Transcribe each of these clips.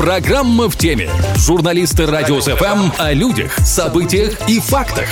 Программа «В теме». Журналисты Радио СФМ о людях, событиях и фактах.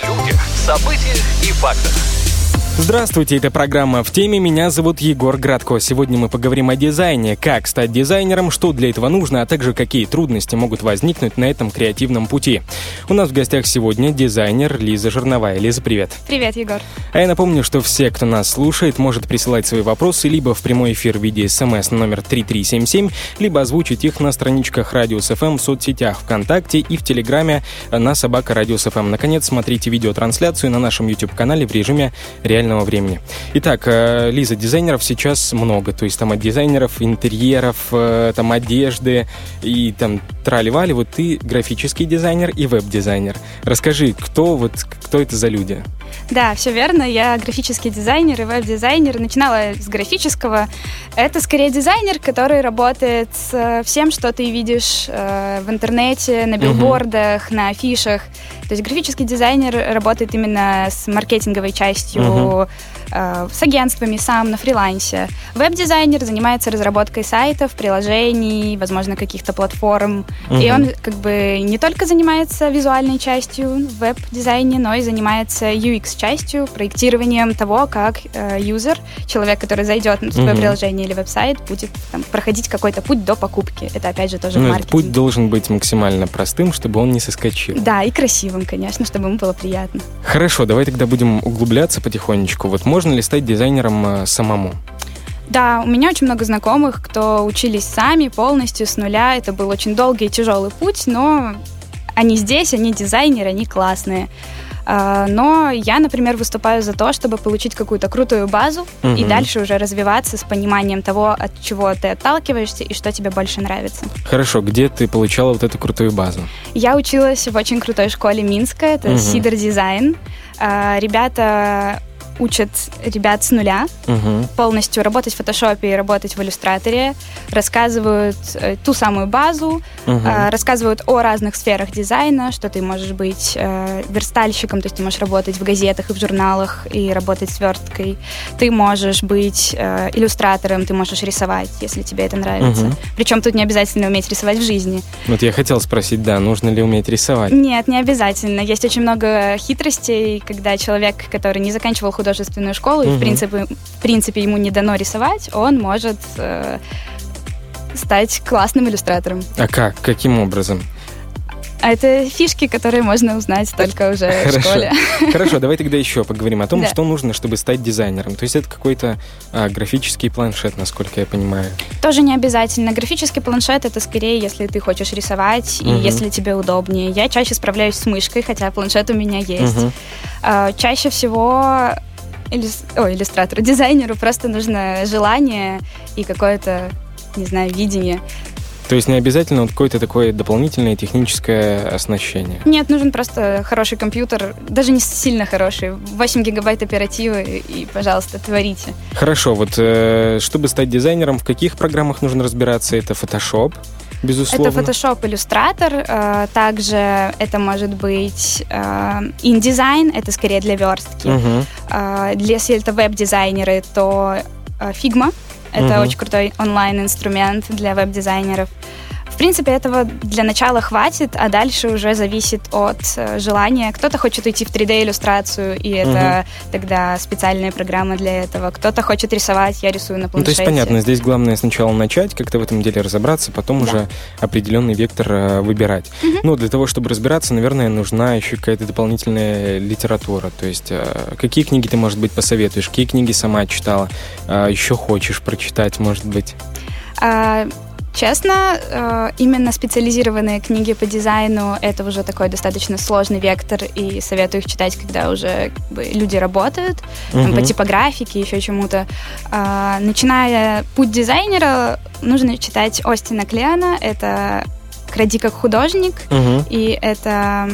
Здравствуйте, это программа «В теме». Меня зовут Егор Градко. Сегодня мы поговорим о дизайне, как стать дизайнером, что для этого нужно, а также какие трудности могут возникнуть на этом креативном пути. У нас в гостях сегодня дизайнер Лиза Жерновая. Лиза, привет. Привет, Егор. А я напомню, что все, кто нас слушает, может присылать свои вопросы либо в прямой эфир в виде СМС на номер 3377, либо озвучить их на страничках Радио СФМ в соцсетях ВКонтакте и в Телеграме на @Радио СФМ. Наконец, смотрите видеотрансляцию на нашем YouTube-канале в режиме реального времени. Итак, Лиза, дизайнеров сейчас много, то есть там от дизайнеров интерьеров, там одежды и там трали-вали. Вот ты графический дизайнер и веб-дизайнер. Расскажи, кто это за люди? Да, все верно. Я графический дизайнер и веб-дизайнер. Начинала с графического. Это скорее дизайнер, который работает с всем, что ты видишь в интернете, на билбордах, на афишах. То есть графический дизайнер работает именно с маркетинговой частью, с агентствами сам, на фрилансе. Веб-дизайнер занимается разработкой сайтов, приложений, возможно, каких-то платформ. И он как бы не только занимается визуальной частью в веб-дизайне, но и занимается UX-частью, проектированием того, как юзер, человек, который зайдет на свое приложение или веб-сайт, будет проходить какой-то путь до покупки. Это, опять же, тоже маркетинг. Путь должен быть максимально простым, чтобы он не соскочил. Да, и красивым, конечно, чтобы ему было приятно. Хорошо, давай тогда будем углубляться потихонечку. Вот можно ли стать дизайнером самому? Да, у меня очень много знакомых, кто учились сами полностью с нуля. Это был очень долгий и тяжелый путь, но они здесь, они дизайнеры, они классные. Но я, например, выступаю за то, чтобы получить какую-то крутую базу и дальше уже развиваться с пониманием того, от чего ты отталкиваешься и что тебе больше нравится. Хорошо, где ты получала вот эту крутую базу? Я училась в очень крутой школе Минска, это Сидор Дизайн. Ребята учат ребят с нуля полностью работать в фотошопе и работать в иллюстраторе, рассказывают ту самую базу, рассказывают о разных сферах дизайна, что ты можешь быть верстальщиком, то есть ты можешь работать в газетах и в журналах и работать сверткой, ты можешь быть иллюстратором, ты можешь рисовать, если тебе это нравится. Причем тут не обязательно уметь рисовать в жизни. Вот я хотел спросить, да, нужно ли уметь рисовать? Нет, не обязательно. Есть очень много хитростей, когда человек, который не заканчивал художественную школу, и в принципе ему не дано рисовать, он может стать классным иллюстратором. А как? Каким образом? Это фишки, которые можно узнать только уже в школе. Хорошо, давай тогда еще поговорим о том, что нужно, чтобы стать дизайнером. То есть это какой-то графический планшет, насколько я понимаю. Тоже не обязательно. Графический планшет — это скорее, если ты хочешь рисовать и если тебе удобнее. Я чаще справляюсь с мышкой, хотя планшет у меня есть. Чаще всего иллюстратору, дизайнеру просто нужно желание и какое-то, не знаю, видение. То есть не обязательно вот какое-то такое дополнительное техническое оснащение? Нет, нужен просто хороший компьютер, даже не сильно хороший, 8 гигабайт оперативы и, пожалуйста, творите. Хорошо, вот чтобы стать дизайнером, в каких программах нужно разбираться? Это Photoshop, безусловно? Это Photoshop, Illustrator, также это может быть InDesign, это скорее для верстки. Если это веб-дизайнеры, то Figma. Это очень крутой онлайн-инструмент для веб-дизайнеров. В принципе, этого для начала хватит, а дальше уже зависит от желания. Кто-то хочет уйти в 3D-иллюстрацию, и это тогда специальные программы для этого. Кто-то хочет рисовать, я рисую на планшете. То есть понятно, здесь главное сначала начать, как-то в этом деле разобраться, потом уже определенный вектор выбирать. Но для того, чтобы разбираться, наверное, нужна еще какая-то дополнительная литература. То есть какие книги ты, может быть, посоветуешь, какие книги сама читала, еще хочешь прочитать, может быть? Честно, именно специализированные книги по дизайну — это уже такой достаточно сложный вектор, и советую их читать, когда уже люди работают, по типографике, еще чему-то. Начиная путь дизайнера, нужно читать Остина Клеона, это «Кради как художник», и это...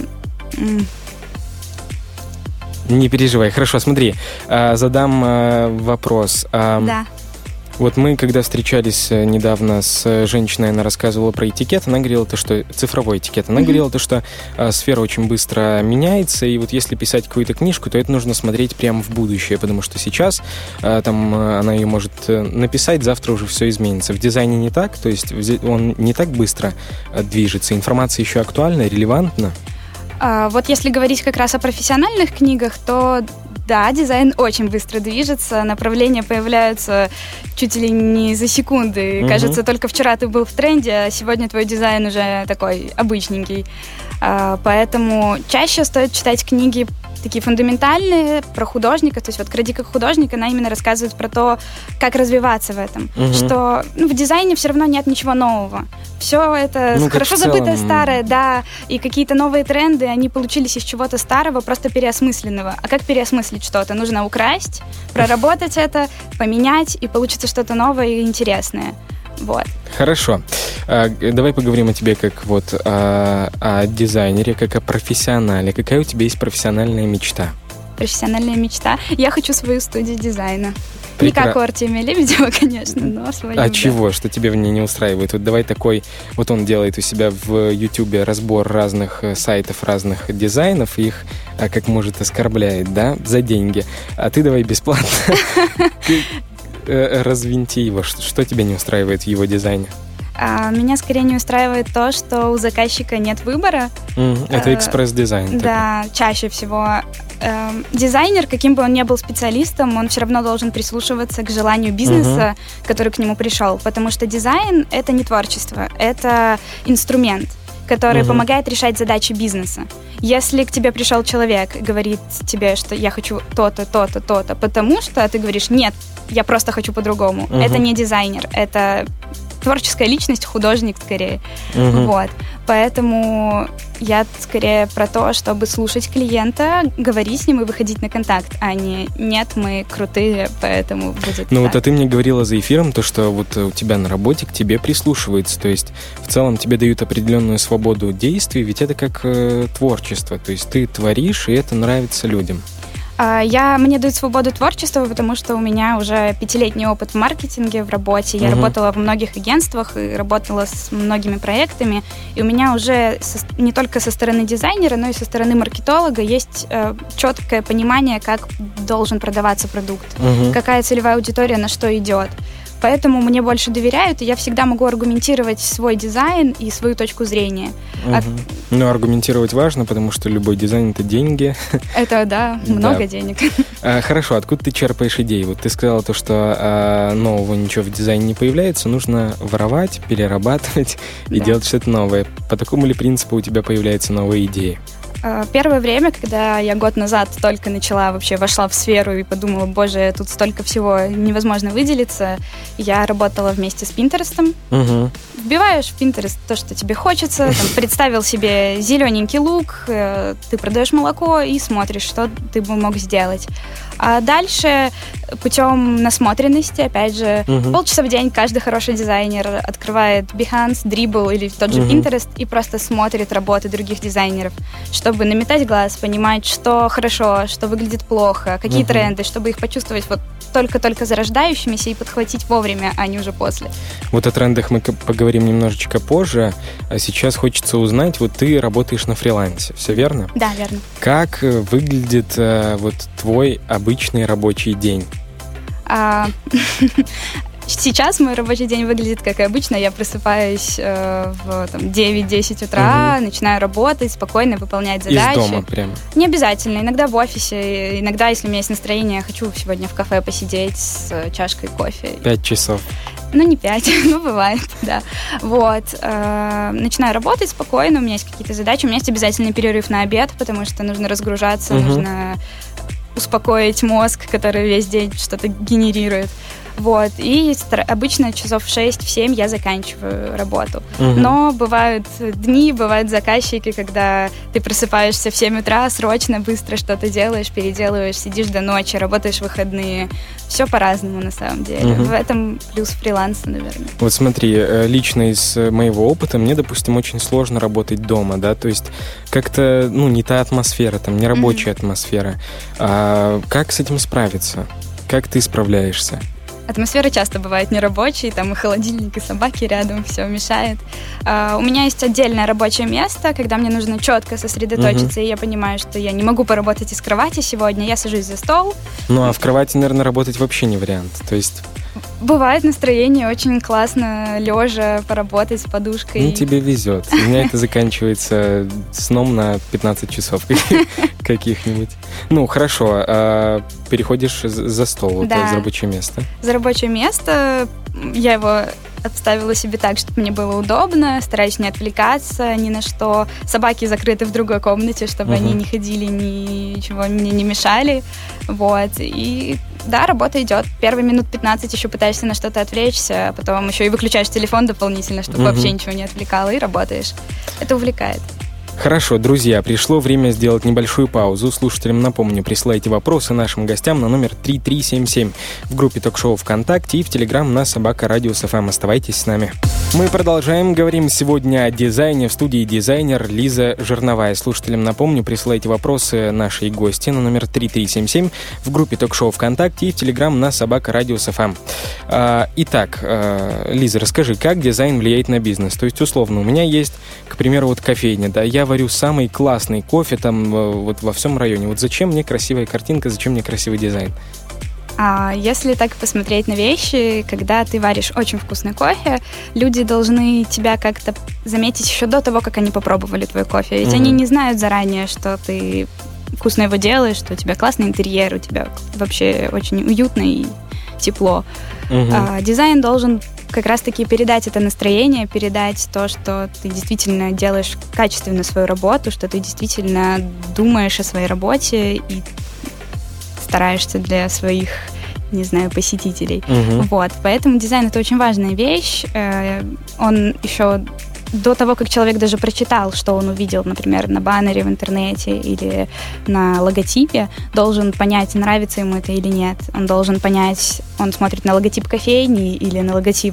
Не переживай. Хорошо, смотри, задам вопрос. Да. Вот мы, когда встречались недавно с женщиной, она рассказывала про этикет, она говорила то, что цифровой этикет, она говорила то, что сфера очень быстро меняется, и вот если писать какую-то книжку, то это нужно смотреть прямо в будущее, потому что сейчас там она ее может написать, завтра уже все изменится. В дизайне не так, то есть он не так быстро движется, информация еще актуальна, релевантна. Вот если говорить как раз о профессиональных книгах, то да, дизайн очень быстро движется, направления появляются чуть ли не за секунды. Кажется, только вчера ты был в тренде, а сегодня твой дизайн уже такой обычненький. Поэтому чаще стоит читать книги такие фундаментальные, про художника. То есть вот «Кради как художник», она именно рассказывает про то, как развиваться в этом. Что в дизайне все равно нет ничего нового. Все это хорошо забытое старое, да, и какие-то новые тренды, они получились из чего-то старого, просто переосмысленного. А как переосмыслить что-то? Нужно украсть, проработать это, поменять, и получится что-то новое и интересное. Вот. Хорошо. Давай поговорим о тебе как вот о дизайнере, как о профессионале. Какая у тебя есть профессиональная мечта? Профессиональная мечта? Я хочу свою студию дизайна. Не как у Артемия Лебедева, конечно, но свою. А чего? Что тебе в ней не устраивает? Вот давай такой... Вот он делает у себя в Ютубе разбор разных сайтов, разных дизайнов, и их, как может, оскорбляет, да, за деньги. А ты давай бесплатно... Развинти его. Что тебя не устраивает в его дизайне? Меня скорее не устраивает то, что у заказчика нет выбора. Это экспресс-дизайн. Да, такой. Чаще всего. Дизайнер, каким бы он ни был специалистом, он все равно должен прислушиваться к желанию бизнеса, который к нему пришел. Потому что дизайн — это не творчество, это инструмент, который помогает решать задачи бизнеса. Если к тебе пришел человек и говорит тебе, что я хочу то-то, то-то, то-то, потому что ты говоришь, нет, я просто хочу по-другому. Это не дизайнер, это творческая личность, художник скорее. Вот. Поэтому я скорее про то, чтобы слушать клиента, говорить с ним и выходить на контакт, а не «нет, мы крутые, поэтому будет Ну так». вот, а ты мне говорила за эфиром то, что вот у тебя на работе к тебе прислушиваются, то есть в целом тебе дают определенную свободу действий, ведь это как творчество, то есть ты творишь, и это нравится людям. Мне дают свободу творчества, потому что у меня уже 5-летний опыт в маркетинге, в работе. Я работала во многих агентствах и работала с многими проектами. И у меня уже не только со стороны дизайнера, но и со стороны маркетолога есть четкое понимание, как должен продаваться продукт, какая целевая аудитория на что идет. Поэтому мне больше доверяют, и я всегда могу аргументировать свой дизайн и свою точку зрения. Ну, аргументировать важно, потому что любой дизайн — это деньги. Это, да, много денег. Хорошо, откуда ты черпаешь идеи? Вот ты сказала то, что нового ничего в дизайне не появляется, нужно воровать, перерабатывать и делать что-то новое. По такому ли принципу у тебя появляются новые идеи? Первое время, когда я год назад только вошла в сферу и подумала, боже, тут столько всего, невозможно выделиться, я работала вместе с Pinterest. Вбиваешь в Pinterest то, что тебе хочется, там, представил себе зелененький лук, ты продаешь молоко и смотришь, что ты бы мог сделать. А дальше путем насмотренности, опять же, полчаса в день каждый хороший дизайнер открывает Behance, Dribbble или тот же Pinterest и просто смотрит работы других дизайнеров, чтобы наметать глаз, понимать, что хорошо, что выглядит плохо, какие тренды, чтобы их почувствовать вот только-только зарождающимися и подхватить вовремя, а не уже после. Вот о трендах мы поговорим немножечко позже, а сейчас хочется узнать, вот ты работаешь на фрилансе, все верно? Да, верно. Как выглядит вот твой обычный рабочий день? Сейчас мой рабочий день выглядит как и обычно. Я просыпаюсь в 9-10 утра, начинаю работать, спокойно выполнять задачи. Из дома прям? Не обязательно. Иногда в офисе. Иногда, если у меня есть настроение, я хочу сегодня в кафе посидеть с чашкой кофе. 5 часов? Ну, не 5, ну, бывает, да. Вот. Начинаю работать спокойно, у меня есть какие-то задачи. У меня есть обязательный перерыв на обед, потому что нужно разгружаться, нужно успокоить мозг, который весь день что-то генерирует. Вот, и обычно часов в 6-7 я заканчиваю работу. Но бывают дни, бывают заказчики, когда ты просыпаешься в 7 утра, срочно, быстро что-то делаешь, переделываешь, сидишь до ночи, работаешь в выходные. Все по-разному на самом деле. В этом плюс фриланса, наверное. Вот смотри, лично из моего опыта мне, допустим, очень сложно работать дома, да, то есть как-то, не та атмосфера, там, не рабочая атмосфера. А как с этим справиться? Как ты справляешься? атмосфера часто бывает нерабочей, там и холодильник, и собаки рядом, все мешает. У меня есть отдельное рабочее место, когда мне нужно четко сосредоточиться, и я понимаю, что я не могу поработать из кровати сегодня, я сажусь за стол. Ну, а в кровати, наверное, работать вообще не вариант, то есть... Бывает настроение очень классно лежа поработать с подушкой. Ну, тебе везет. У меня это заканчивается сном на 15 часов каких-нибудь. Ну, хорошо. Переходишь за стол, это за рабочее место? За рабочее место. Я его обставила себе так, чтобы мне было удобно, стараюсь не отвлекаться ни на что. Собаки закрыты в другой комнате, чтобы они не ходили, ничего мне не мешали. Вот. И да, работа идет. Первые минут 15 еще пытаешься на что-то отвлечься, а потом еще и выключаешь телефон дополнительно, чтобы вообще ничего не отвлекало, и работаешь. Это увлекает. Хорошо, друзья, пришло время сделать небольшую паузу. Слушателям напомню, присылайте вопросы нашим гостям на номер 3377 в группе ток-шоу ВКонтакте и в Телеграм на @Radius.FM. Оставайтесь с нами. Мы продолжаем. Говорим сегодня о дизайне. В студии дизайнер Лиза Жирновая. Слушателям напомню, присылайте вопросы нашей гости на номер 3377 в группе ток-шоу ВКонтакте и в Телеграм на @Radius.FM. Итак, Лиза, расскажи, как дизайн влияет на бизнес? То есть, условно, у меня есть, к примеру, вот кофейня, да, я варю самый классный кофе там вот во всем районе. Вот зачем мне красивая картинка, зачем мне красивый дизайн? Если так посмотреть на вещи, когда ты варишь очень вкусный кофе, люди должны тебя как-то заметить еще до того, как они попробовали твой кофе. Ведь они не знают заранее, что ты вкусно его делаешь, что у тебя классный интерьер, у тебя вообще очень уютно и тепло. Дизайн должен как раз-таки передать это настроение, передать то, что ты действительно делаешь качественно свою работу, что ты действительно думаешь о своей работе и стараешься для своих, не знаю, посетителей. Вот, поэтому дизайн — это очень важная вещь. Он еще до того, как человек даже прочитал, что он увидел, например, на баннере в интернете или на логотипе, должен понять, нравится ему это или нет. Он должен понять, он смотрит на логотип кофейни или на логотип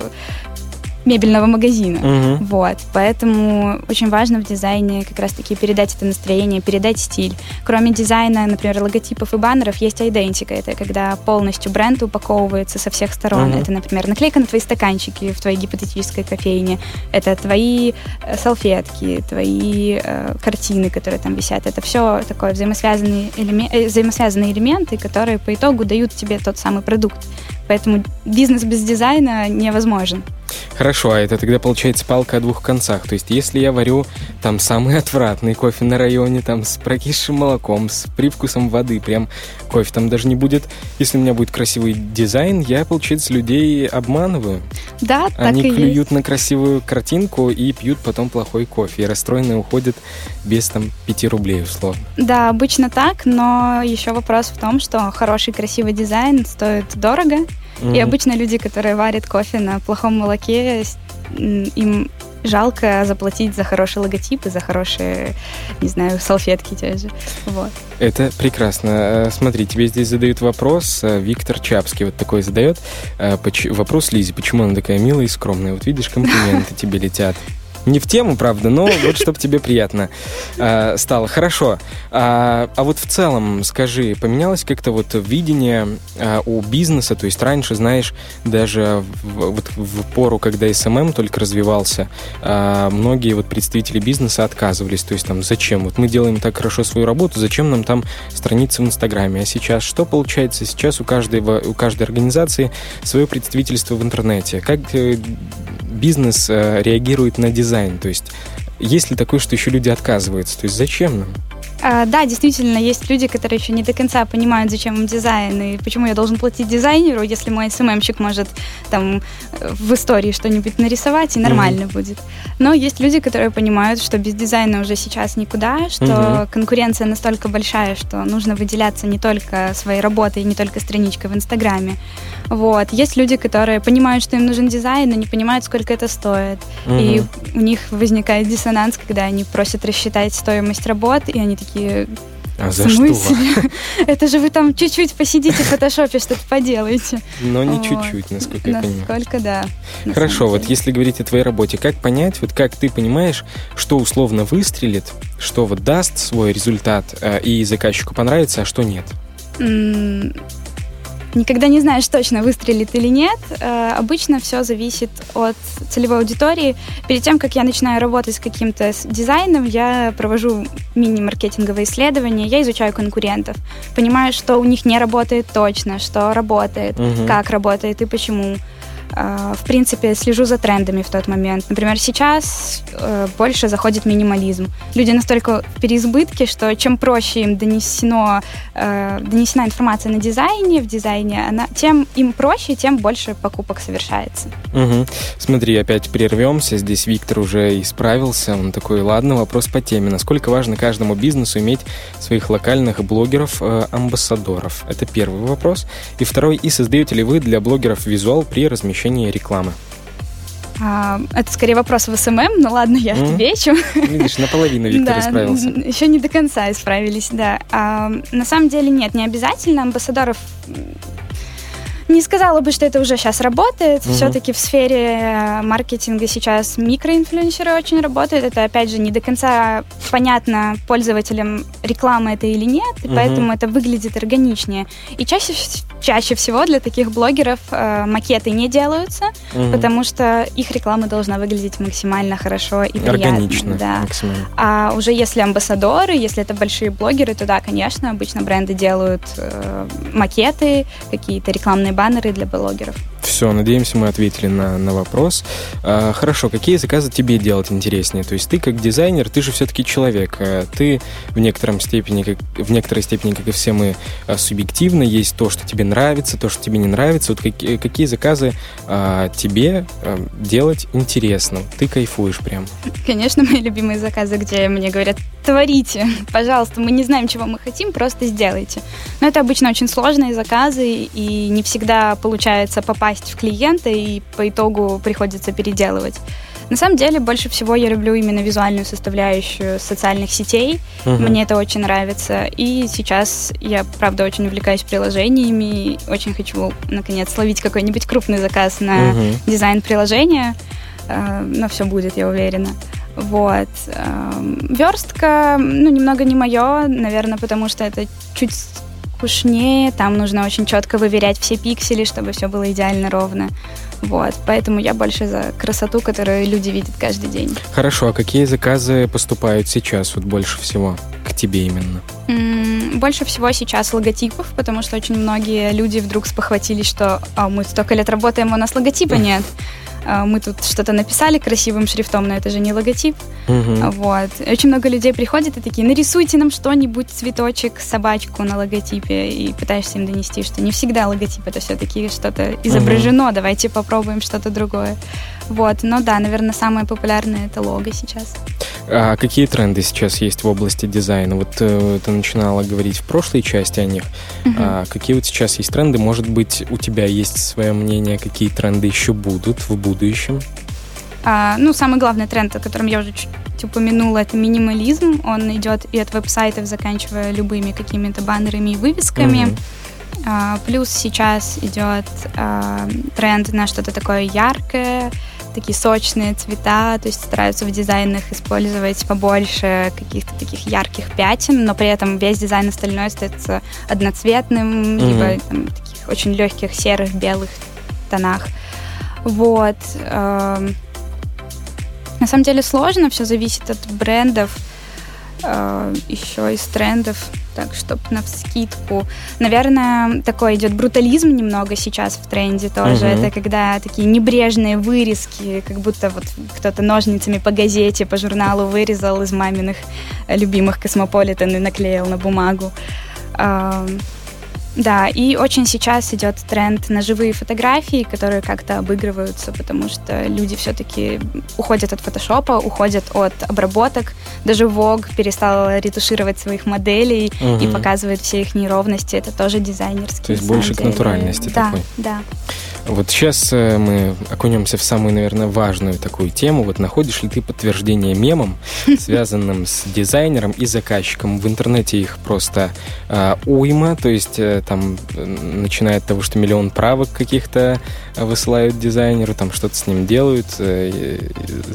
мебельного магазина. Вот. Поэтому очень важно в дизайне как раз-таки передать это настроение, передать стиль. Кроме дизайна, например, логотипов и баннеров, есть айдентика. Это когда полностью бренд упаковывается со всех сторон. Это, например, наклейка на твои стаканчики в твоей гипотетической кофейне. Это твои салфетки, твои картины, которые там висят. Это все такое взаимосвязанные элементы, которые по итогу дают тебе тот самый продукт. Поэтому бизнес без дизайна невозможен. Хорошо, а это тогда получается палка о двух концах. То есть если я варю там самый отвратный кофе на районе, там с прокисшим молоком, с привкусом воды, прям кофе там даже не будет. Если у меня будет красивый дизайн, я, получается, людей обманываю. Да, так Они и клюют есть. на красивую картинку и пьют потом плохой кофе. И расстроенные уходят без там 5 рублей, условно. Да, обычно так, но еще вопрос в том, что хороший красивый дизайн стоит дорого. И обычно люди, которые варят кофе на плохом молоке, им жалко заплатить за хороший логотип и за хорошие, не знаю, салфетки те же. Вот. Это прекрасно. Смотри, тебе здесь задают вопрос. Виктор Чапский вот такой задает. Вопрос Лизе, почему она такая милая и скромная? Вот видишь, комплименты тебе летят. Не в тему, правда, но вот чтобы тебе приятно стало. Хорошо. А вот в целом, скажи, поменялось как-то вот видение у бизнеса? То есть раньше, знаешь, даже в пору, когда СММ только развивался, многие вот представители бизнеса отказывались. То есть там, зачем? Вот мы делаем так хорошо свою работу, зачем нам там страница в Инстаграме? А сейчас что получается? Сейчас у каждой организации свое представительство в интернете. Как бизнес реагирует на дизайн? То есть есть ли такое, что еще люди отказываются? То есть зачем нам? Да, действительно, есть люди, которые еще не до конца понимают, зачем им дизайн и почему я должен платить дизайнеру, если мой СММщик может там в истории что-нибудь нарисовать и нормально будет. Но есть люди, которые понимают, что без дизайна уже сейчас никуда, что конкуренция настолько большая, что нужно выделяться не только своей работой, не только страничкой в Инстаграме. Вот. Есть люди, которые понимают, что им нужен дизайн, но не понимают, сколько это стоит. И у них возникает диссонанс, когда они просят рассчитать стоимость работ, и они такие... А за что? Это же вы там чуть-чуть посидите в фотошопе, что-то поделаете. Но не чуть-чуть, насколько я понимаю. Насколько, да. Хорошо, вот если говорить о твоей работе, как понять, вот как ты понимаешь, что условно выстрелит, что вот даст свой результат и заказчику понравится, а что нет? никогда не знаешь точно, выстрелит или нет. Обычно все зависит от целевой аудитории. Перед тем, как я начинаю работать с каким-то дизайном, я провожу мини-маркетинговые исследования, я изучаю конкурентов, понимаю, что у них не работает точно, что работает, как работает и почему. В принципе, слежу за трендами в тот момент. Например, сейчас больше заходит минимализм. Люди настолько в переизбытке, что чем проще им донесена информация в дизайне, тем им проще, тем больше покупок совершается. Смотри, опять прервемся. Здесь Виктор уже исправился. Он такой, ладно, вопрос по теме. Насколько важно каждому бизнесу иметь своих локальных блогеров-амбассадоров? Это первый вопрос. И второй, и создаете ли вы для блогеров визуал при размещении рекламы? Это скорее вопрос в СММ, но ладно, я отвечу. Видишь, наполовину Виктор исправился. Еще не до конца исправились, да. На самом деле нет, не обязательно. Амбассадоров... Не сказала бы, что это уже сейчас работает. Все-таки в сфере маркетинга сейчас микроинфлюенсеры очень работают. Это, опять же, не до конца понятно пользователям, реклама это или нет, и поэтому это выглядит органичнее. И чаще всего для таких блогеров макеты не делаются, потому что их реклама должна выглядеть максимально хорошо и приятно. Органично, да. Максимально. А уже если амбассадоры, если это большие блогеры, то да, конечно, обычно бренды делают макеты, какие-то рекламные баннеры для блогеров. Все, надеемся, мы ответили на вопрос. Хорошо, какие заказы тебе делать интереснее? То есть ты как дизайнер, ты же все-таки человек. Ты в некоторой степени, как и все мы, субъективно. Есть то, что тебе нравится, то, что тебе не нравится. Вот какие заказы тебе делать интересно? Ты кайфуешь прям? Конечно, мои любимые заказы, где мне говорят: творите, пожалуйста, мы не знаем, чего мы хотим, просто сделайте. Но это обычно очень сложные заказы, и не всегда получается попасть в клиента, и по итогу приходится переделывать. На самом деле, больше всего я люблю именно визуальную составляющую социальных сетей. Мне это очень нравится. И сейчас я, правда, очень увлекаюсь приложениями. Очень хочу, наконец, словить какой-нибудь крупный заказ на дизайн приложения. Но все будет, я уверена. Вот. Верстка, немного не мое, наверное, потому что это чуть скучнее. Там нужно очень четко выверять все пиксели, чтобы все было идеально ровно. Вот. Поэтому я больше за красоту, которую люди видят каждый день. Хорошо, а какие заказы поступают сейчас вот больше всего к тебе именно? Больше всего сейчас логотипов, потому что очень многие люди вдруг спохватились, что мы столько лет работаем, у нас логотипа нет. Мы тут что-то написали красивым шрифтом, но это же не логотип. Вот. Очень много людей приходят и такие: нарисуйте нам что-нибудь, цветочек, собачку на логотипе, и пытаешься им донести, что не всегда логотип — это все-таки что-то изображено, давайте попробуем что-то другое. Вот. Но да, наверное, самое популярное — это лого сейчас. А какие тренды сейчас есть в области дизайна? Вот ты начинала говорить в прошлой части о них. А какие вот сейчас есть тренды? Может быть, у тебя есть свое мнение, какие тренды еще будут в будущем? Самый главный тренд, о котором я уже чуть упомянула, это минимализм. Он идет и от веб-сайтов, заканчивая любыми какими-то баннерами и вывесками. Плюс сейчас идет тренд на что-то такое яркое, такие сочные цвета, то есть стараются в дизайнах использовать побольше каких-то таких ярких пятен, но при этом весь дизайн остальной остается одноцветным, либо таких очень легких серых, белых тонах. Вот. На самом деле сложно, все зависит от брендов, еще из трендов. Так, чтобы навскидку. Наверное, такой идет брутализм немного сейчас в тренде тоже. Это когда такие небрежные вырезки, как будто вот кто-то ножницами по газете, по журналу вырезал из маминых любимых Космополитен и наклеил на бумагу. Да, и очень сейчас идет тренд на живые фотографии, которые как-то обыгрываются, потому что люди все-таки уходят от фотошопа, уходят от обработок. Даже Vogue перестал ретушировать своих моделей и показывает все их неровности. Это тоже дизайнерский. То есть больше к натуральности такой. Да. Вот сейчас мы окунемся в самую, наверное, важную такую тему. Вот находишь ли ты подтверждение мемам, связанным с дизайнером и заказчиком? В интернете их просто уйма, то есть там, начиная от того, что миллион правок каких-то высылают дизайнеру, там что-то с ним делают,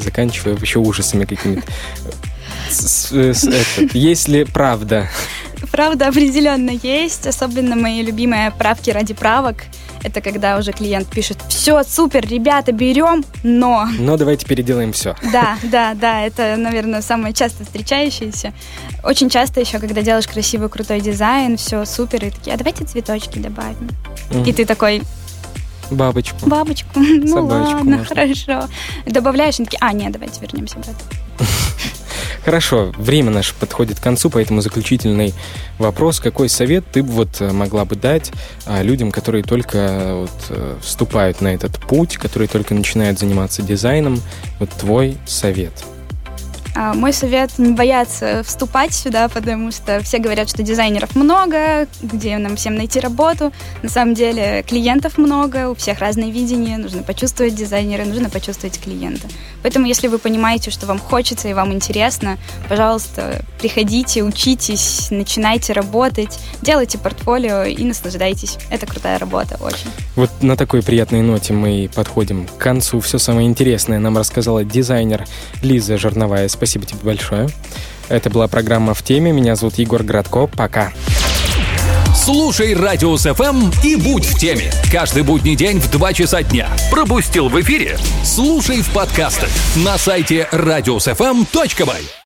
заканчивая еще ужасами какими-то. Есть ли правда? правда, определенно есть. Особенно мои любимые правки ради правок. Это когда уже клиент пишет: все, супер, ребята, берем, но... Но давайте переделаем все. Да, это, наверное, самое часто встречающееся. Очень часто еще, когда делаешь красивый, крутой дизайн, все супер, и такие: а давайте цветочки добавим. И ты такой: Бабочку. Ну Собачку ладно, можно. Хорошо. Добавляешь, и такие: нет, давайте вернемся обратно. Хорошо, время наше подходит к концу, поэтому заключительный вопрос. Какой совет ты бы могла бы дать людям, которые только вступают на этот путь, которые только начинают заниматься дизайном? Твой совет. Мой совет — не бояться вступать сюда, потому что все говорят, что дизайнеров много, где нам всем найти работу. На самом деле клиентов много, у всех разное видение, нужно почувствовать дизайнера, нужно почувствовать клиента. Поэтому, если вы понимаете, что вам хочется и вам интересно, пожалуйста, приходите, учитесь, начинайте работать, делайте портфолио и наслаждайтесь. Это крутая работа, очень. На такой приятной ноте мы подходим к концу. Все самое интересное нам рассказала дизайнер Лиза Жерновая. Спасибо тебе большое. Это была программа «В теме». Меня зовут Егор Градко. Пока. Слушай Радиус ФМ и будь в теме. Каждый будний день в 2 часа дня. Пропустил в эфире? Слушай в подкастах на сайте radiusfm.by.